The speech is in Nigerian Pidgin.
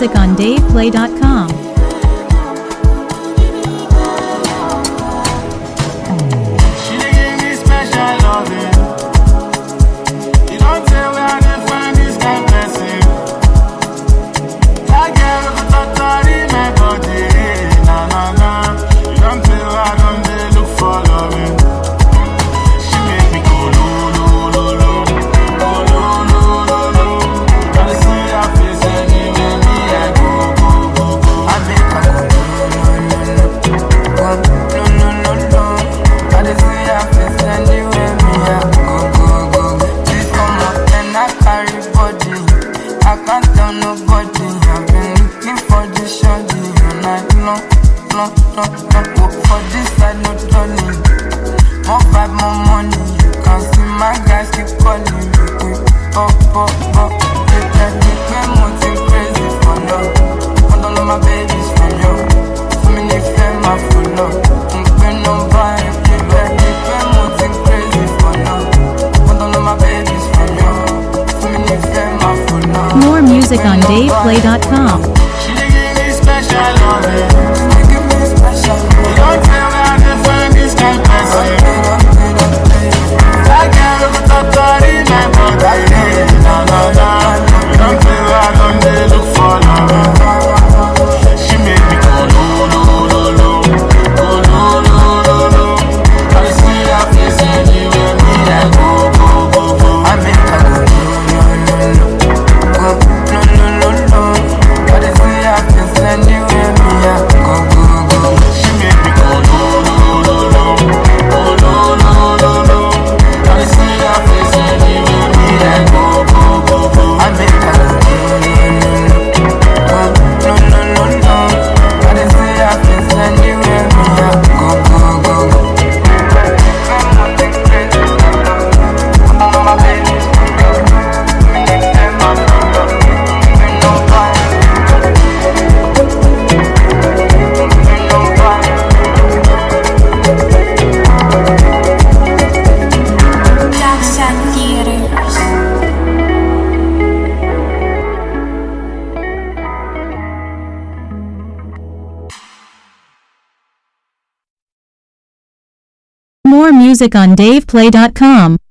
music on DavePlay.com. She dey give me special loving. You don't tell where I dey find this kind person. That girl go totally my body. Na na na. You don't tell where I don't dey look for loving. She make me go lo lo lo lo, go lo lo lo lo. Gotta see her face anywhere me I go go go go. I make her go lo lo lo lo, go lo lo lo lo. Gotta see her face anywhere me I go go go. This come up and I carry body. I can't tell nobody. I've been looking for this shorty all night long, long, long, long. Work for this side, no turning. More vibe, more money. You can see my guys keep calling me. Quick, pop, pop, pop. They tell me we're moving crazy for love. Want all of my babies from you. For me, they feel my full love. When nobody, we're moving crazy for love. Want all of my babies from you. For me, they feel my full love. More music on DavePlay.com. She dey give me special loving. She dey give me special loving. You don't tell me how to find this kind person. That girl go totally my body. Na na na. You don't tell me I don't dey look for loving. She make me go lo lo lo lo, go lo lo lo lo. Gotta see her face anywhere me I go go go go. I make her go lo lo lo lo, go lo lo lo lo. Gotta see her face anywhere me I go go go. She make me go lo lo lo lo, go lo lo lo lo. Gotta see her face anywhere me I go go go go. I make her go lo lo lo lo, go lo lo lo lo. Gotta see her face anywhere me I go go go go. More music on DavePlay.com.